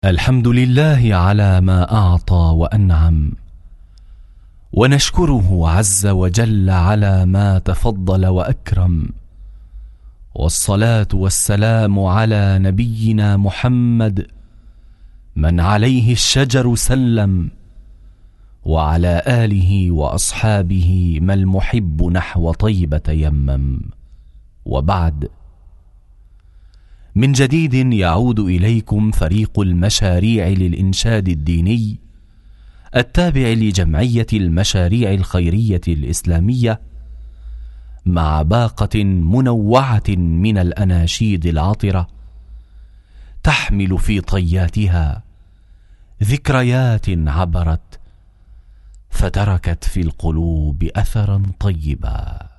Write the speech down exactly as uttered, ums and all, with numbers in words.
الحمد لله على ما أعطى وأنعم، ونشكره عز وجل على ما تفضل وأكرم، والصلاة والسلام على نبينا محمد من عليه الشجر سلم، وعلى آله وأصحابه ما المحب نحو طيبة يمم. وبعد، من جديد يعود إليكم فريق المشاريع للإنشاد الديني التابع لجمعية المشاريع الخيرية الإسلامية، مع باقة منوعة من الأناشيد العطرة تحمل في طياتها ذكريات عبرت فتركت في القلوب أثرا طيبا.